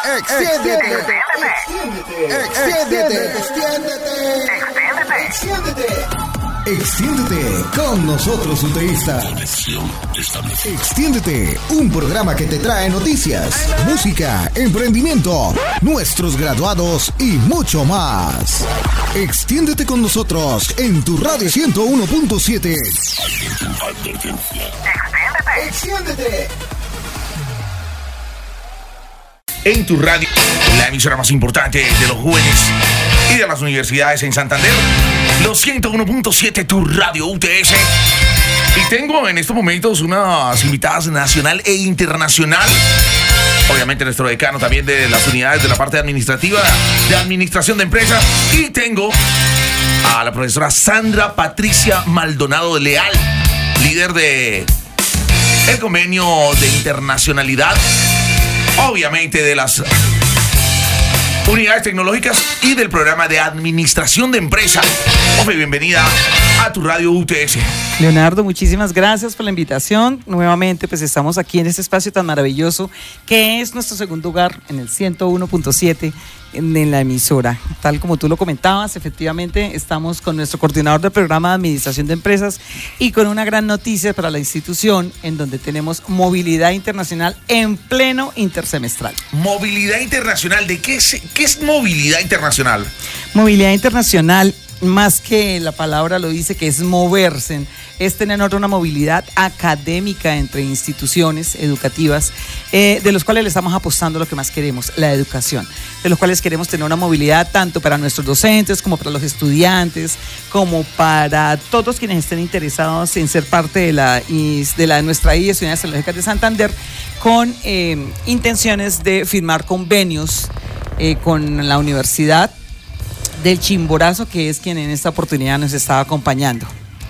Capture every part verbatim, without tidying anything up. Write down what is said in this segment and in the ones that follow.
Extiéndete, extiéndete, extiéndete, extiéndete, extiéndete. Extiéndete con nosotros, UTEísta. Extiéndete, un programa que te trae noticias, música, emprendimiento, nuestros graduados y mucho más. Extiéndete con nosotros en tu radio ciento uno punto siete. Extiéndete. Extiéndete. En tu radio, la emisora más importante de los jóvenes y de las universidades en Santander, los ciento uno punto siete, tu radio U T S. Y tengo en estos momentos unas invitadas nacional e internacional. Obviamente nuestro decano también de las unidades de la parte administrativa, de administración de empresas. Y tengo a la profesora Sandra Patricia Maldonado de Leal, líder de el convenio de internacionalidad, obviamente de las unidades tecnológicas y del programa de administración de empresa. Ofe, bienvenida a tu radio U T S. Leonardo, muchísimas gracias por la invitación. Nuevamente, pues estamos aquí en este espacio tan maravilloso que es nuestro segundo hogar en el ciento uno punto siete en, en la emisora. Tal como tú lo comentabas, efectivamente estamos con nuestro coordinador del programa de administración de empresas y con una gran noticia para la institución en donde tenemos movilidad internacional en pleno intersemestral. Movilidad internacional, ¿de qué es, qué es movilidad internacional? Movilidad internacional, más que la palabra lo dice, que es moverse, es tener una movilidad académica entre instituciones educativas, eh, de los cuales le estamos apostando lo que más queremos, la educación, de los cuales queremos tener una movilidad tanto para nuestros docentes como para los estudiantes, como para todos quienes estén interesados en ser parte de la, de la de nuestra I E S, Unidades Tecnológicas de Santander, con eh, intenciones de firmar convenios eh, con la Universidad del Chimborazo, que es quien en esta oportunidad nos está acompañando.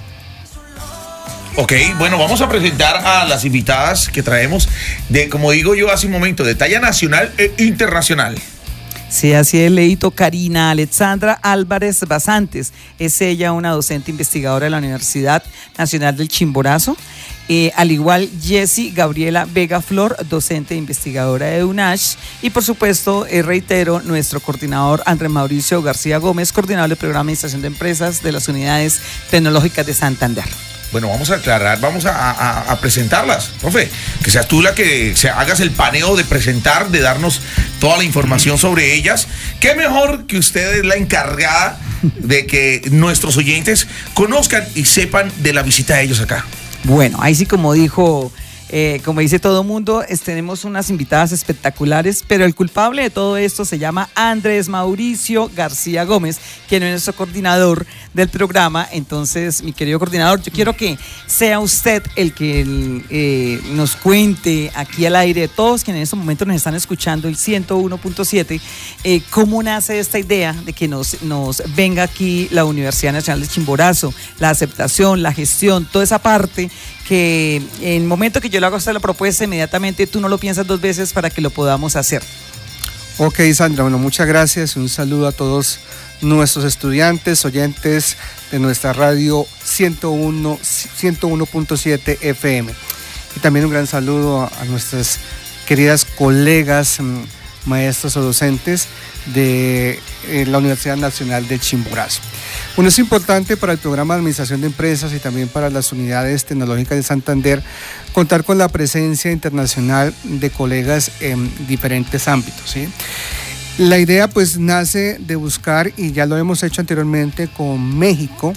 Ok, bueno, vamos a presentar a las invitadas que traemos de, como digo yo hace un momento, de talla nacional e internacional. Sí, así es, Leito. Karina Alexandra Álvarez Basantes, es ella una docente investigadora de la Universidad Nacional del Chimborazo. Eh, al igual Jessie Gabriela Vega Flor, docente e investigadora de UNASH, y por supuesto, eh, reitero, nuestro coordinador Andrés Mauricio García Gómez, coordinador del programa de administración de empresas de las unidades tecnológicas de Santander. Bueno, vamos a aclarar, vamos a, a, a presentarlas, profe, que seas tú la que se hagas el paneo de presentar, de darnos toda la información sobre ellas. Qué mejor que usted es la encargada de que nuestros oyentes conozcan y sepan de la visita de ellos acá. Bueno, ahí sí, como dijo, eh, como dice todo mundo, es, tenemos unas invitadas espectaculares, pero el culpable de todo esto se llama Andrés Mauricio García Gómez, quien es nuestro coordinador del programa. Entonces, mi querido coordinador, yo quiero que sea usted el que eh, nos cuente aquí al aire, todos quienes en este momento nos están escuchando, el ciento uno punto siete, eh, cómo nace esta idea de que nos, nos venga aquí la Universidad Nacional de Chimborazo, la aceptación, la gestión, toda esa parte que en el momento que yo le hago hasta la propuesta, inmediatamente tú no lo piensas dos veces para que lo podamos hacer. Ok, Sandra, bueno, muchas gracias. Un saludo a todos nuestros estudiantes, oyentes de nuestra radio ciento uno punto siete F M. Y también un gran saludo a nuestras queridas colegas, maestros o docentes de eh, la Universidad Nacional del Chimborazo. Bueno, es importante para el programa de administración de empresas y también para las unidades tecnológicas de Santander contar con la presencia internacional de colegas en diferentes ámbitos, ¿sí? La idea pues nace de buscar, y ya lo hemos hecho anteriormente con México,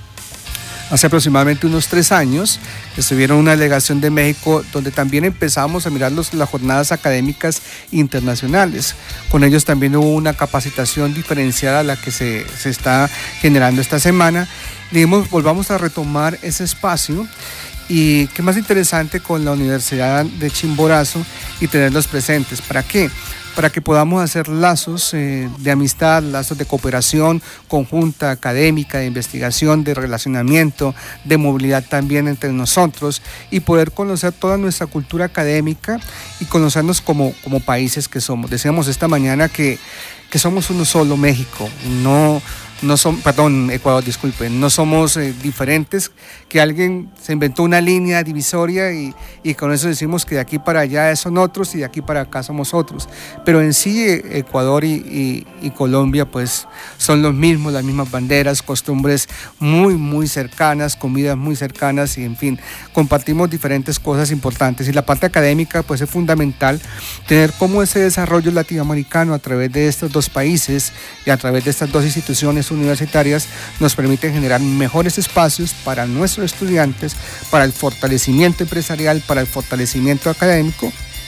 hace aproximadamente unos tres años, estuvieron una delegación de México donde también empezamos a mirar los, las jornadas académicas internacionales. Con ellos también hubo una capacitación diferenciada a la que se, se está generando esta semana. Dijimos, volvamos a retomar ese espacio. Y qué más interesante con la Universidad de Chimborazo y tenerlos presentes. ¿Para qué? Para que podamos hacer lazos eh, de amistad, lazos de cooperación conjunta, académica, de investigación, de relacionamiento, de movilidad también entre nosotros y poder conocer toda nuestra cultura académica y conocernos como, como países que somos. Decíamos esta mañana que, que somos uno solo, México, no... no son, perdón, Ecuador, disculpen, no somos eh, diferentes, que alguien se inventó una línea divisoria y, y con eso decimos que de aquí para allá son otros y de aquí para acá somos otros. Pero en sí Ecuador y, y, y Colombia pues son los mismos, las mismas banderas, costumbres muy, muy cercanas, comidas muy cercanas y en fin, compartimos diferentes cosas importantes. Y la parte académica pues es fundamental tener cómo ese desarrollo latinoamericano a través de estos dos países y a través de estas dos instituciones universitarias nos permite generar mejores espacios para nuestros estudiantes, para el fortalecimiento empresarial, para el fortalecimiento académico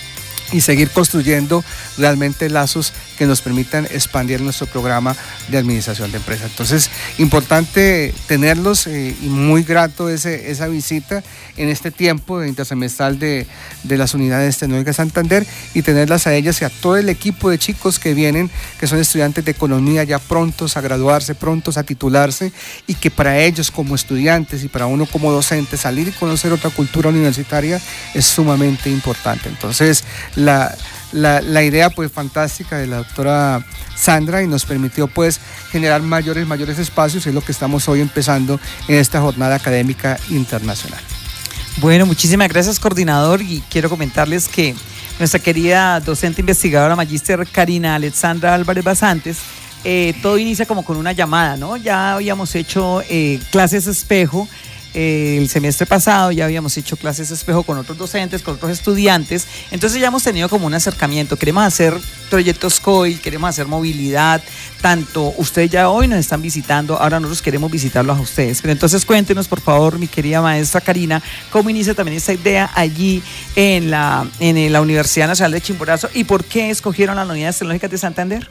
y seguir construyendo realmente lazos que nos permitan expandir nuestro programa de administración de empresas. Entonces, importante tenerlos eh, y muy grato ese, esa visita en este tiempo de intersemestral de, de las unidades tecnológicas Santander y tenerlas a ellas y a todo el equipo de chicos que vienen, que son estudiantes de economía ya prontos a graduarse, prontos a titularse y que para ellos como estudiantes y para uno como docente salir y conocer otra cultura universitaria es sumamente importante. Entonces, la... La, la idea pues fantástica de la doctora Sandra y nos permitió pues generar mayores, mayores espacios, es lo que estamos hoy empezando en esta jornada académica internacional. Bueno, muchísimas gracias, coordinador, y quiero comentarles que nuestra querida docente investigadora magíster Karina Alexandra Álvarez Basantes, eh, todo inicia como con una llamada, ¿no? Ya habíamos hecho eh, clases espejo el semestre pasado, ya habíamos hecho clases espejo con otros docentes, con otros estudiantes, entonces ya hemos tenido como un acercamiento, queremos hacer proyectos C O I, queremos hacer movilidad, tanto ustedes ya hoy nos están visitando, ahora nosotros queremos visitarlos a ustedes, pero entonces cuéntenos por favor, mi querida maestra Karina, cómo inicia también esta idea allí en la, en la Universidad Nacional de Chimborazo y por qué escogieron las unidades tecnológicas de Santander.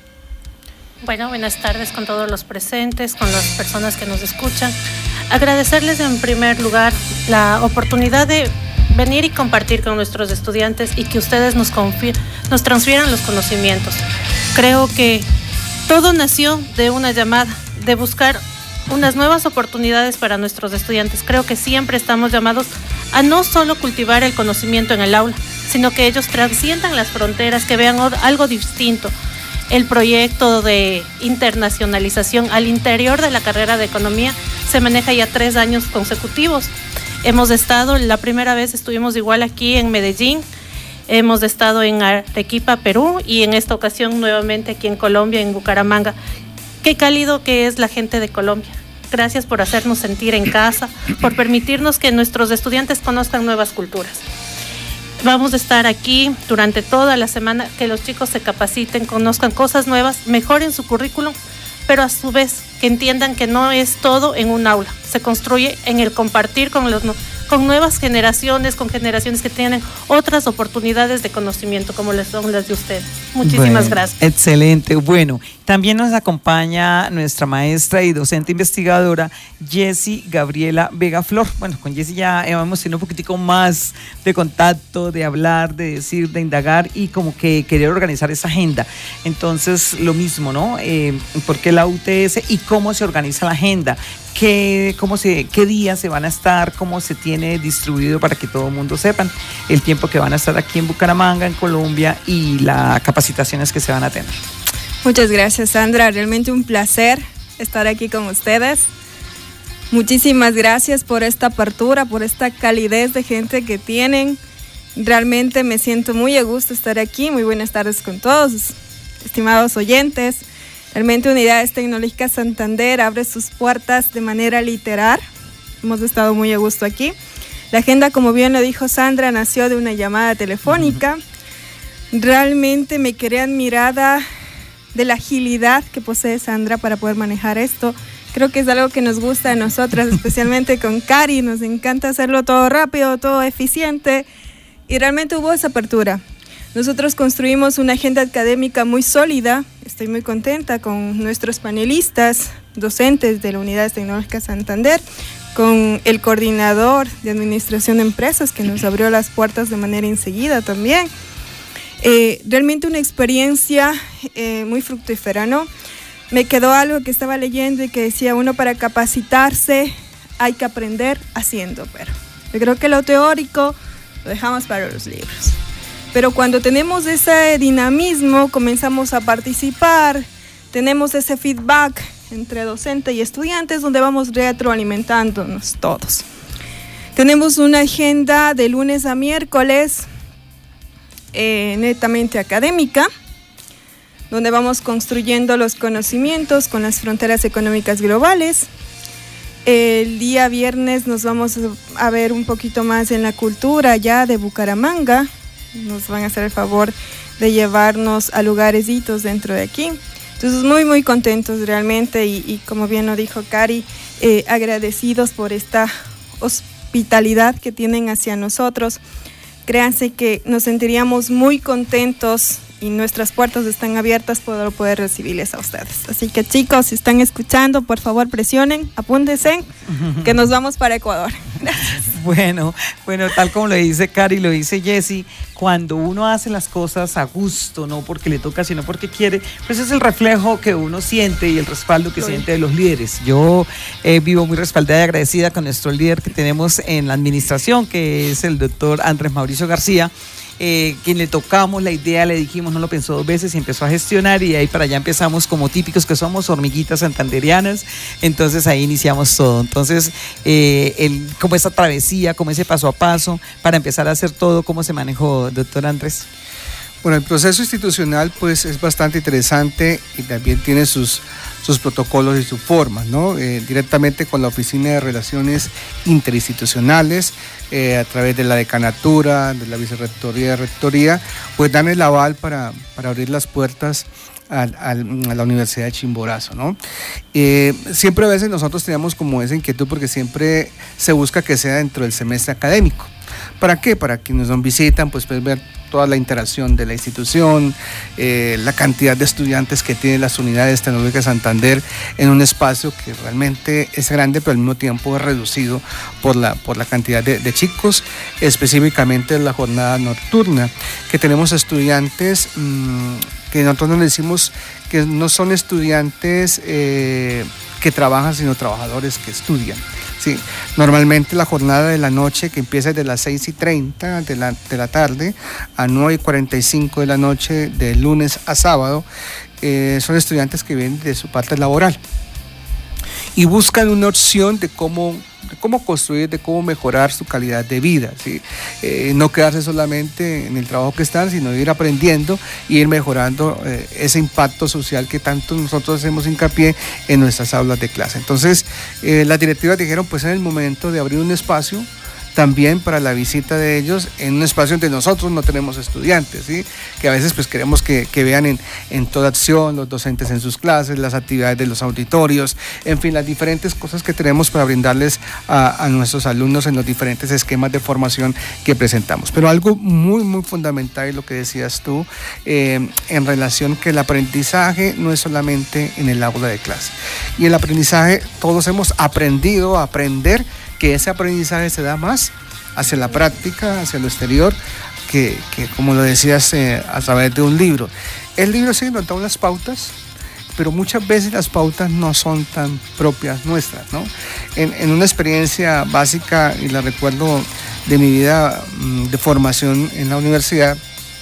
Bueno, buenas tardes con todos los presentes, con las personas que nos escuchan. Agradecerles en primer lugar la oportunidad de venir y compartir con nuestros estudiantes y que ustedes nos, confi- nos transfieran los conocimientos. Creo que todo nació de una llamada, de buscar unas nuevas oportunidades para nuestros estudiantes. Creo que siempre estamos llamados a no solo cultivar el conocimiento en el aula, sino que ellos trasciendan las fronteras, que vean algo distinto. El proyecto de internacionalización al interior de la carrera de economía se maneja ya tres años consecutivos. Hemos estado, la primera vez estuvimos igual aquí en Medellín, hemos estado en Arequipa, Perú, y en esta ocasión nuevamente aquí en Colombia, en Bucaramanga. Qué cálido que es la gente de Colombia. Gracias por hacernos sentir en casa, por permitirnos que nuestros estudiantes conozcan nuevas culturas. Vamos a estar aquí durante toda la semana, que los chicos se capaciten, conozcan cosas nuevas, mejoren su currículum, pero a su vez que entiendan que no es todo en un aula, se construye en el compartir con los con nuevas generaciones, con generaciones que tienen otras oportunidades de conocimiento como les son las de ustedes. Muchísimas bueno, gracias. Excelente. Bueno, también nos acompaña nuestra maestra y docente investigadora Jessie Gabriela Vega Flor. Bueno, con Jessie ya hemos tenido un poquitico más de contacto, de hablar, de decir, de indagar y como que querer organizar esa agenda. Entonces, lo mismo, ¿no? Eh, ¿Por qué la U T S y cómo se organiza la agenda? ¿Qué, cómo se, qué días se van a estar? ¿Cómo se tiene distribuido para que todo el mundo sepan el tiempo que van a estar aquí en Bucaramanga, en Colombia y las capacitaciones que se van a tener? Muchas gracias, Sandra. Realmente un placer estar aquí con ustedes. Muchísimas gracias por esta apertura, por esta calidez de gente que tienen. Realmente me siento muy a gusto estar aquí. Muy buenas tardes con todos, estimados oyentes. Realmente Unidades Tecnológicas Santander abre sus puertas de manera literal. Hemos estado muy a gusto aquí. La agenda, como bien lo dijo Sandra, nació de una llamada telefónica. Realmente me quedé admirada de la agilidad que posee Sandra para poder manejar esto. Creo que es algo que nos gusta a nosotras, especialmente con Cari. Nos encanta hacerlo todo rápido, todo eficiente. Y realmente hubo esa apertura. Nosotros construimos una agenda académica muy sólida. Estoy muy contenta con nuestros panelistas, docentes de la Unidades Tecnológicas Santander, con el coordinador de Administración de Empresas que nos abrió las puertas de manera enseguida también. Eh, realmente una experiencia eh, muy fructífera, ¿no? Me quedó algo que estaba leyendo y que decía, uno para capacitarse hay que aprender haciendo, pero yo creo que lo teórico lo dejamos para los libros. Pero cuando tenemos ese dinamismo, comenzamos a participar, tenemos ese feedback, entre docente y estudiantes, donde vamos retroalimentándonos todos. Tenemos una agenda de lunes a miércoles eh, netamente académica, donde vamos construyendo los conocimientos con las fronteras económicas globales. El día viernes nos vamos a ver un poquito más en la cultura ya de Bucaramanga. Nos van a hacer el favor de llevarnos a lugares hitos dentro de aquí. Entonces muy muy contentos realmente y, y como bien lo dijo Cari, eh, agradecidos por esta hospitalidad que tienen hacia nosotros. Créanse que nos sentiríamos muy contentos y nuestras puertas están abiertas para poder recibirles a ustedes. Así que chicos, si están escuchando, por favor presionen, apúntense, que nos vamos para Ecuador. Gracias. Bueno, bueno, tal como lo dice Cari, lo dice Jessy, cuando uno hace las cosas a gusto, no porque le toca, sino porque quiere, pues es el reflejo que uno siente y el respaldo que siente de los líderes. Yo eh, vivo muy respaldada y agradecida con nuestro líder que tenemos en la administración, que es el doctor Andrés Mauricio García, Eh, quien le tocamos la idea, le dijimos, no lo pensó dos veces y empezó a gestionar, y de ahí para allá empezamos como típicos que somos, hormiguitas santanderianas. Entonces ahí iniciamos todo. Entonces eh, el, como esa travesía, como ese paso a paso para empezar a hacer todo, ¿cómo se manejó, doctor Andrés? Bueno, el proceso institucional pues es bastante interesante y también tiene sus, sus protocolos y sus formas, ¿no? Eh, directamente con la Oficina de Relaciones Interinstitucionales, eh, a través de la decanatura, de la vicerrectoría de rectoría, pues dan el aval para, para abrir las puertas al, al, a la Universidad de Chimborazo, ¿no? Eh, siempre a veces nosotros tenemos como esa inquietud porque siempre se busca que sea dentro del semestre académico. ¿Para qué? Para quienes nos visitan, pues pueden ver toda la interacción de la institución, eh, la cantidad de estudiantes que tienen las unidades tecnológicas de Santander en un espacio que realmente es grande, pero al mismo tiempo es reducido por la, por la cantidad de, de chicos, específicamente en la jornada nocturna, que tenemos estudiantes mmm, que nosotros nos decimos que no son estudiantes eh, que trabajan, sino trabajadores que estudian. Sí, normalmente la jornada de la noche, que empieza desde las seis y treinta de la, de la tarde a nueve y cuarenta y cinco de la noche, de lunes a sábado, eh, son estudiantes que vienen de su parte laboral y buscan una opción de cómo, de cómo construir, de cómo mejorar su calidad de vida, ¿sí? Eh, no quedarse solamente en el trabajo que están, sino ir aprendiendo e ir mejorando eh, ese impacto social que tanto nosotros hacemos hincapié en nuestras aulas de clase. Entonces, eh, las directivas dijeron, pues es el momento de abrir un espacio también para la visita de ellos en un espacio donde nosotros no tenemos estudiantes, ¿sí? Que a veces pues queremos que, que vean en, en toda acción los docentes en sus clases, las actividades de los auditorios, en fin, las diferentes cosas que tenemos para brindarles a, a nuestros alumnos en los diferentes esquemas de formación que presentamos. Pero algo muy, muy fundamental es lo que decías tú, eh, en relación que el aprendizaje no es solamente en el aula de clase. Y el aprendizaje, todos hemos aprendido a aprender, que ese aprendizaje se da más hacia la práctica, hacia lo exterior, que, que como lo decías, eh, a través de un libro. El libro sí nos da unas pautas, pero muchas veces las pautas no son tan propias nuestras, ¿no? En, en una experiencia básica, y la recuerdo de mi vida de formación en la universidad,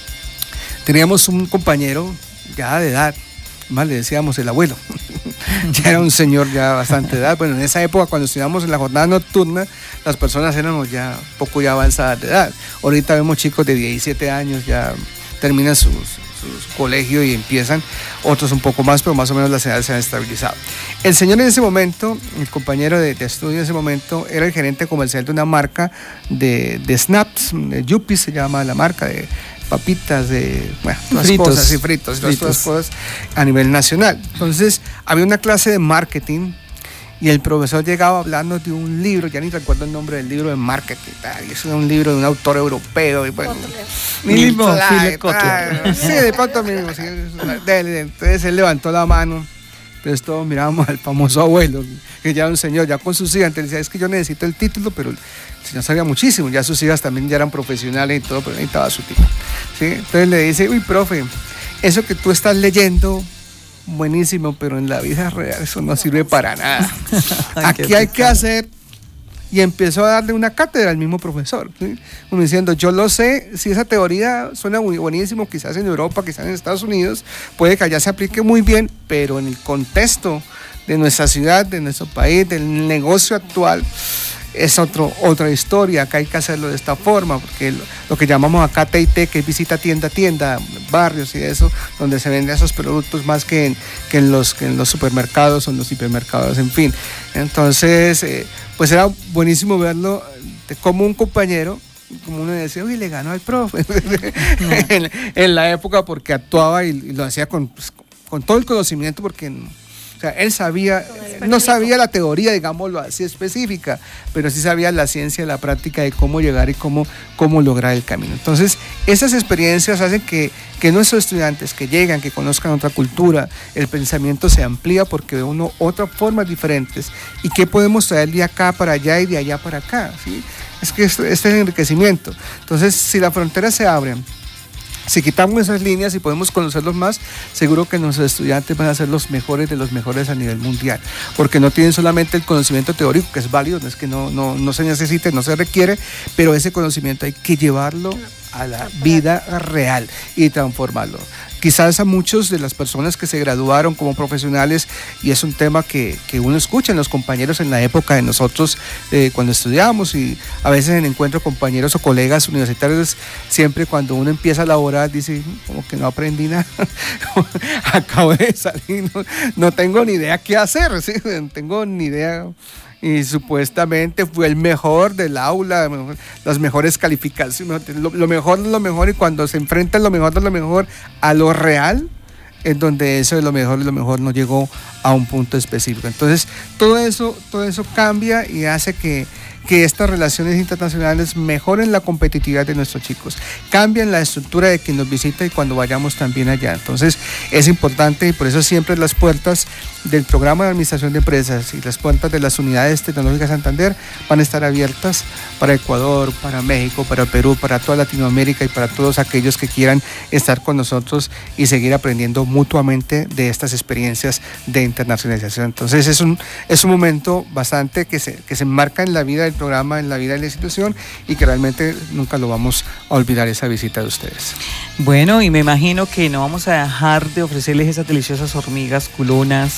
teníamos un compañero ya de edad, más le decíamos el abuelo, ya era un señor ya bastante edad. Bueno, en esa época cuando estudiamos en la jornada nocturna, las personas éramos ya poco ya avanzadas de edad. Ahorita vemos chicos de diecisiete años, ya terminan sus, sus colegios y empiezan, otros un poco más, pero más o menos las edades se han estabilizado. El señor en ese momento, el compañero de, de estudio en ese momento, era el gerente comercial de una marca de, de snaps, de Yuppie se llama la marca, de papitas, de bueno, todas fritos. cosas y fritos, fritos. Todas cosas a nivel nacional. Entonces había una clase de marketing y el profesor llegaba hablando de un libro, ya ni recuerdo el nombre del libro de marketing, tal, y eso era un libro de un autor europeo y bueno, mismo, Philip Kotler. Sí, de pronto mismo, sí, entonces él levantó la mano. Entonces todos mirábamos al famoso abuelo, que ya era un señor, ya con sus hijas. Entonces decía, es que yo necesito el título, pero el señor sabía muchísimo, ya sus hijas también ya eran profesionales y todo, pero necesitaba su título, ¿sí? Entonces le dice, uy, profe, eso que tú estás leyendo, buenísimo, pero en la vida real eso no sirve para nada. Aquí hay que hacer y empezó a darle una cátedra al mismo profesor, ¿sí? Como diciendo, yo lo sé, si esa teoría suena muy buenísimo, quizás en Europa, quizás en Estados Unidos, puede que allá se aplique muy bien, pero en el contexto de nuestra ciudad, de nuestro país, del negocio actual, es otro, otra historia. Acá hay que hacerlo de esta forma, porque lo, lo que llamamos acá T I T, que es visita tienda a tienda, barrios y eso, donde se venden esos productos más que en, que en, los, que en los supermercados o en los hipermercados, en fin. Entonces, eh, pues era buenísimo verlo de como un compañero, como uno decía, uy, le ganó al profe en, en la época, porque actuaba y, y lo hacía con, pues, con todo el conocimiento, porque... O sea, él sabía, no sabía la teoría, digámoslo así, específica, pero sí sabía la ciencia, la práctica de cómo llegar y cómo, cómo lograr el camino. Entonces, esas experiencias hacen que, que nuestros estudiantes que llegan, que conozcan otra cultura, el pensamiento se amplía porque ve uno otras formas diferentes. ¿Y qué podemos traer de acá para allá y de allá para acá? ¿Sí? Es que este, este es el enriquecimiento. Entonces, si las fronteras se abren, si quitamos esas líneas y podemos conocerlos más, seguro que nuestros estudiantes van a ser los mejores de los mejores a nivel mundial, porque no tienen solamente el conocimiento teórico, que es válido, no es que no, no, no se necesite, no se requiere, pero ese conocimiento hay que llevarlo a la vida real y transformarlo. Quizás a muchos de las personas que se graduaron como profesionales, y es un tema que, que uno escucha en los compañeros en la época de nosotros eh, cuando estudiamos, y a veces en encuentro compañeros o colegas universitarios, siempre cuando uno empieza a laborar dice, como que no aprendí nada, acabo de salir, no, no tengo ni idea qué hacer, ¿sí? No tengo ni idea. Y supuestamente fue el mejor del aula, las mejores calificaciones, lo, lo mejor de lo mejor, y cuando se enfrenta lo mejor de lo mejor a lo real, es donde eso de lo mejor de lo mejor no llegó a un punto específico. Entonces, todo eso, todo eso cambia y hace que, que estas relaciones internacionales mejoren la competitividad de nuestros chicos, cambian la estructura de quien nos visita y cuando vayamos también allá. Entonces, es importante, y por eso siempre las puertas del programa de administración de empresas y las puertas de las unidades tecnológicas Santander van a estar abiertas para Ecuador, para México, para Perú, para toda Latinoamérica y para todos aquellos que quieran estar con nosotros y seguir aprendiendo mutuamente de estas experiencias de internacionalización. Entonces, es un, es un momento bastante que se, que se enmarca en la vida del programa, en la vida de la institución, y que realmente nunca lo vamos a olvidar, esa visita de ustedes. Bueno, y me imagino que no vamos a dejar de ofrecerles esas deliciosas hormigas culonas,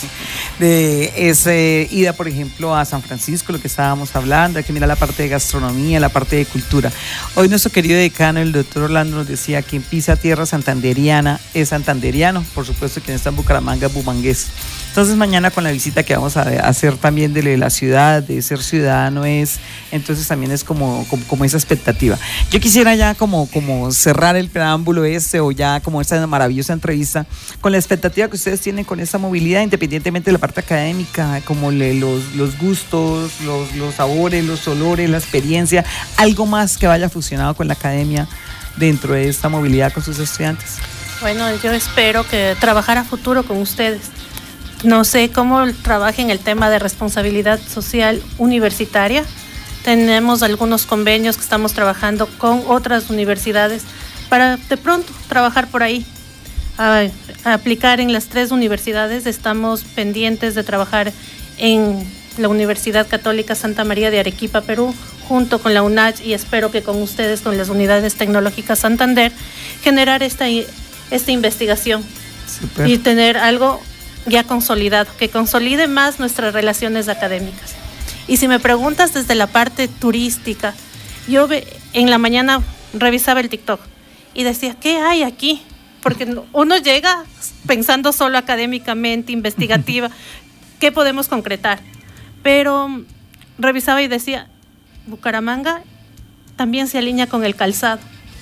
de esa ida, por ejemplo, a San Francisco, lo que estábamos hablando. Hay que mirar la parte de gastronomía, la parte de cultura. Hoy nuestro querido decano, el doctor Orlando, nos decía que quien pisa tierra santanderiana es santanderiano, por supuesto quien está en Bucaramanga es bumangués. Entonces mañana con la visita que vamos a hacer también de la ciudad, de ser ciudadano es, entonces también es como, como, como esa expectativa. Yo quisiera ya como, como cerrar el preámbulo este, o ya como esta maravillosa entrevista, con la expectativa que ustedes tienen con esta movilidad, independientemente de la parte académica, como le, los, los gustos, los, los sabores, los olores, la experiencia, algo más que vaya fusionado con la academia dentro de esta movilidad con sus estudiantes. Bueno, yo espero que trabajar a futuro con ustedes. No sé cómo trabajen el tema de responsabilidad social universitaria. Tenemos algunos convenios que estamos trabajando con otras universidades para de pronto trabajar por ahí, a, a aplicar en las tres universidades. Estamos pendientes de trabajar en la Universidad Católica Santa María de Arequipa, Perú, junto con la UNACH, y espero que con ustedes, con las unidades tecnológicas Santander, generar esta, esta investigación. Super. Y tener algo ya consolidado, que consolide más nuestras relaciones académicas. Y si me preguntas desde la parte turística, yo en la mañana revisaba el TikTok y decía, ¿qué hay aquí? Porque uno llega pensando solo académicamente, investigativa, ¿qué podemos concretar? Pero revisaba y decía, Bucaramanga también se alinea con el calzado.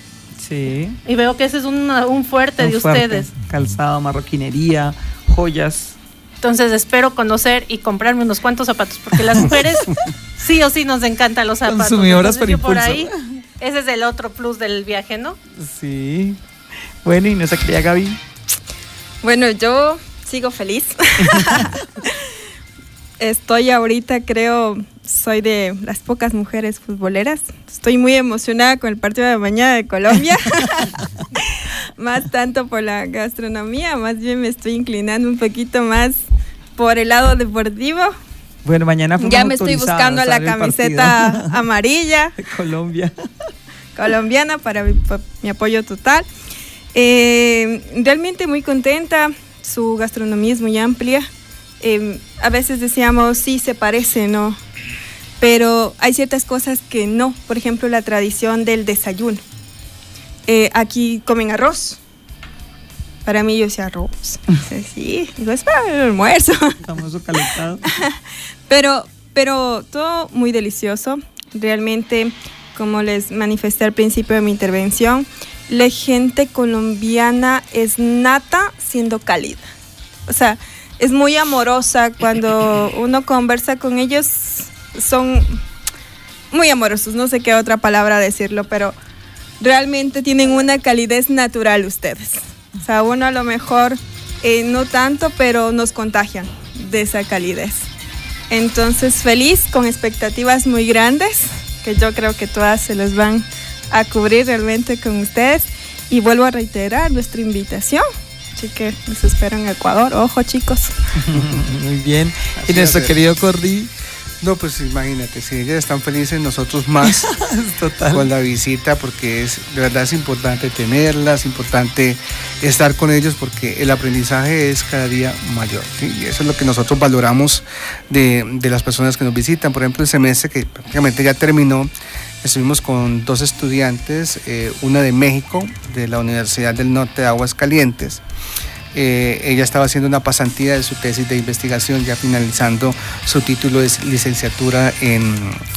Sí. Y veo que ese es un, un fuerte un de fuerte. ustedes. Calzado, marroquinería, joyas. Entonces espero conocer y comprarme unos cuantos zapatos, porque las mujeres sí o sí nos encantan los zapatos. Consumidoras por impulso. Por ahí, ese es el otro plus del viaje, ¿no? Sí. Bueno, y nuestra querida Gaby. Bueno, yo sigo feliz. Estoy ahorita, creo, soy de las pocas mujeres futboleras. Estoy muy emocionada con el partido de mañana de Colombia. Más tanto por la gastronomía, más bien me estoy inclinando un poquito más por el lado deportivo. Bueno, mañana ya me estoy buscando la camiseta amarilla. Colombia. Colombiana para mi, para mi apoyo total. Eh, realmente muy contenta, su gastronomía es muy amplia. Eh, a veces decíamos, sí, se parece, ¿no? Pero hay ciertas cosas que no. Por ejemplo, la tradición del desayuno. Eh, aquí comen arroz. Para mí yo decía arroz. Sí, digo, es para el almuerzo. Famoso calentado. Pero, pero todo muy delicioso. Realmente, como les manifesté al principio de mi intervención, la gente colombiana es nata siendo cálida. O sea, es muy amorosa. Cuando uno conversa con ellos, son muy amorosos. No sé qué otra palabra decirlo, pero realmente tienen una calidez natural ustedes. O sea, uno a lo mejor eh, no tanto, pero nos contagian de esa calidez. Entonces, feliz, con expectativas muy grandes, que yo creo que todas se les van a cubrir realmente con ustedes. Y vuelvo a reiterar nuestra invitación. Así que les espero en Ecuador. Ojo, chicos. Muy bien. Así y nuestro querido Cordy. No, pues imagínate, si ellas están felices, nosotros más Total. con la visita, porque es de verdad es importante tenerlas, es importante estar con ellos, porque el aprendizaje es cada día mayor, ¿sí? Y eso es lo que nosotros valoramos de, de las personas que nos visitan. Por ejemplo, el semestre que prácticamente ya terminó, estuvimos con dos estudiantes, eh, una de México, de la Universidad del Norte de Aguascalientes. Eh, ella estaba haciendo una pasantía de su tesis de investigación, ya finalizando su título de licenciatura en,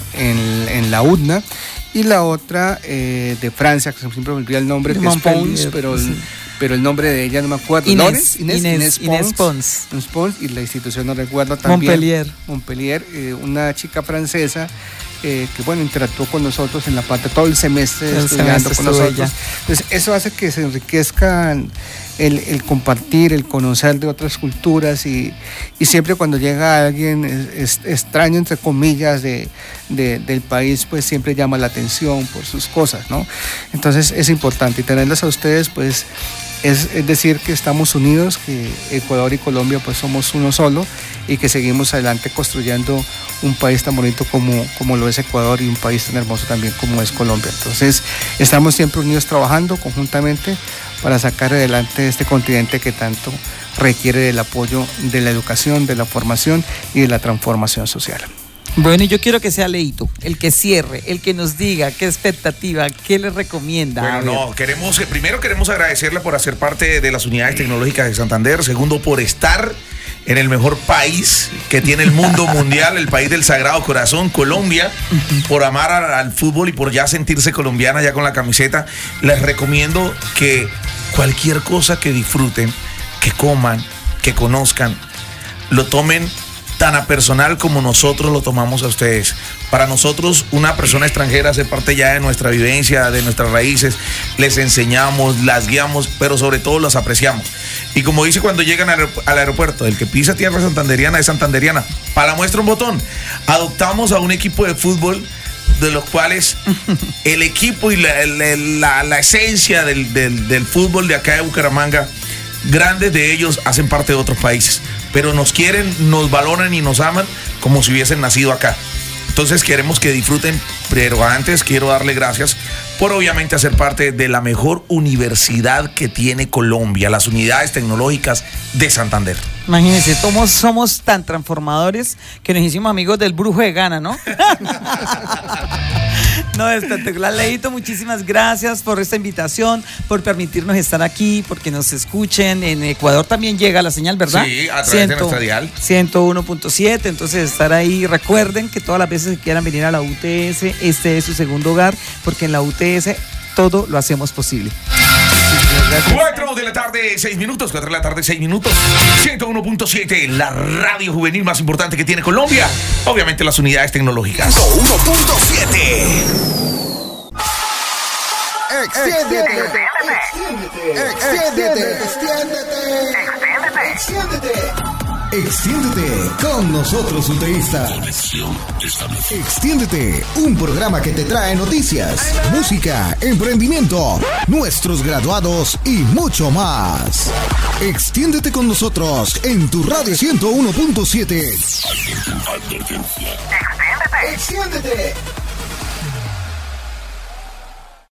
en, en la U D N A, y la otra eh, de Francia, que siempre me olvida el nombre, que es Pons, pero, sí. pero el nombre de ella no me acuerdo. Inés, Inés, Inés, Inés, Inés Pons, Pons. Pons, y la institución no recuerdo también. Montpellier. Montpellier, eh, una chica francesa eh, que bueno, interactuó con nosotros en la parte todo el semestre el estudiando semestre con nosotros. Ella. Entonces eso hace que se enriquezcan el, el compartir, el conocer de otras culturas, y, y siempre cuando llega alguien es, es, extraño entre comillas de, de, del país, pues siempre llama la atención por sus cosas, ¿no? Entonces es importante, y tenerlas a ustedes pues es, es decir que estamos unidos, que Ecuador y Colombia pues somos uno solo, y que seguimos adelante construyendo un país tan bonito como, como lo es Ecuador, y un país tan hermoso también como es Colombia. Entonces estamos siempre unidos trabajando conjuntamente para sacar adelante este continente que tanto requiere del apoyo de la educación, de la formación y de la transformación social. Bueno, y yo quiero que sea Leito, el que cierre, el que nos diga qué expectativa, qué le recomienda. Bueno, no, queremos, primero queremos agradecerle por hacer parte de las unidades tecnológicas de Santander, segundo por estar en el mejor país que tiene el mundo mundial, el país del Sagrado Corazón, Colombia, por amar al, al fútbol y por ya sentirse colombiana ya con la camiseta. Les recomiendo que cualquier cosa que disfruten, que coman, que conozcan, lo tomen tan a personal como nosotros lo tomamos a ustedes. Para nosotros, una persona extranjera hace parte ya de nuestra vivencia, de nuestras raíces. Les enseñamos, las guiamos, pero sobre todo las apreciamos. Y como dice cuando llegan al aeropuerto, el que pisa tierra santanderiana es santanderiana. Para la muestra un botón, adoptamos a un equipo de fútbol de los cuales el equipo y la, la, la, la esencia del, del, del fútbol de acá de Bucaramanga, grandes de ellos hacen parte de otros países, pero nos quieren, nos valoran y nos aman como si hubiesen nacido acá. Entonces queremos que disfruten, pero antes quiero darle gracias por obviamente hacer parte de la mejor universidad que tiene Colombia, las unidades tecnológicas de Santander. Imagínense, somos, somos tan transformadores que nos hicimos amigos del brujo de Ghana, ¿no? No, espectacular. Leito, muchísimas gracias por esta invitación, por permitirnos estar aquí, porque nos escuchen. En Ecuador también llega la señal, ¿verdad? Sí, a través Ciento, de nuestra dial. ciento uno punto siete, entonces estar ahí. Recuerden que todas las veces que quieran venir a la U T S, este es su segundo hogar, porque en la U T S todo lo hacemos posible. cuatro de la tarde, seis minutos. cuatro de la tarde, seis minutos. ciento uno punto siete, la radio juvenil más importante que tiene Colombia. Obviamente las unidades tecnológicas. ciento uno punto siete. Extiéndete. Extiéndete. Extiéndete. Extiéndete. Extiéndete. Extiéndete con nosotros, UTEísta. Extiéndete, un programa que te trae noticias, música, emprendimiento, nuestros graduados y mucho más. Extiéndete con nosotros en tu radio ciento uno punto siete. Extiéndete. Extiéndete.